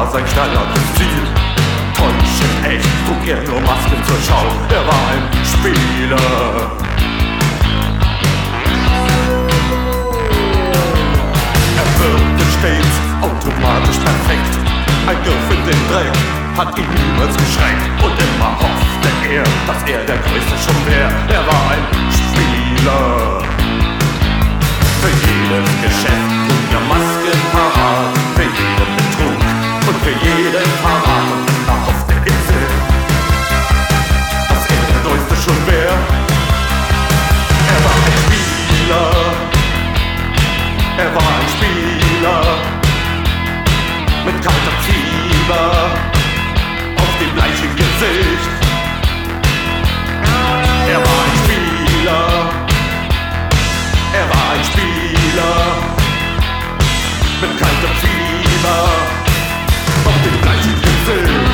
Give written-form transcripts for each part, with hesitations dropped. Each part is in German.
war sein knallhartes Ziel. Täuschend echt trug er nur Masken zur Schau. Er war ein Spieler. Er wirkte stets automatisch perfekt. Ein Griff in den Dreck hat ihn niemals geschreckt. Und immer hoffte er, dass er der Größte schon wär. Er war ein Spieler. Für jedes Geschäft trug er Masken parat. Für jeden Betrug und für jeden Verrat. Und immer hoffte er, dass er der Größte schon wär. Er war ein Spieler. Er war ein Spieler. Mit kaltem Fieber auf dem bleichen Gesicht. Er war ein Spieler. Er war ein Spieler. Mit kaltem Fieber auf dem bleichen Gesicht.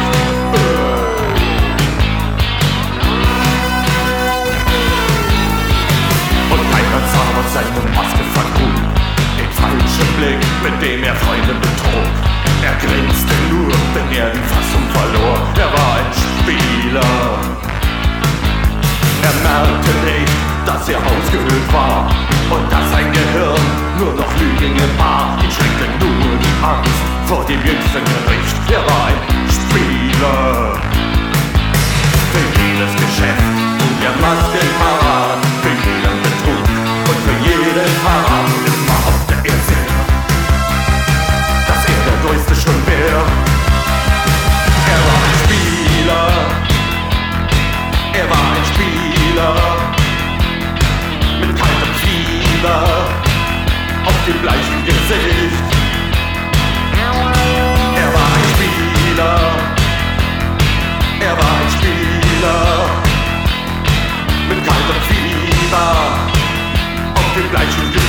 Und keiner sah, was seine Maske vergrub. Den falschen Blick, mit dem er Freunde betrog. Er grinste nur, wenn er die Fassung verlor. Er war ein Spieler. Er merkte nicht, dass er ausgehöhlt war und dass sein Gehirn nur noch Lüglinge war. Ihn schreckte nur die Angst vor dem jüngsten Gericht. Er war ein Spieler. Für jedes Geschäft trug er Masken parat. Für jeden Betrug und für jeden Verrat. Und immer hoffte er sehr, dass er der Größte schon wär. Er war ein Spieler. Er war ein Spieler. Mit kaltem Fieber auf dem bleichen Gesicht. Er war ein Spieler. Er war ein Spieler. Mit kaltem Fieber auf dem bleichen Gesicht.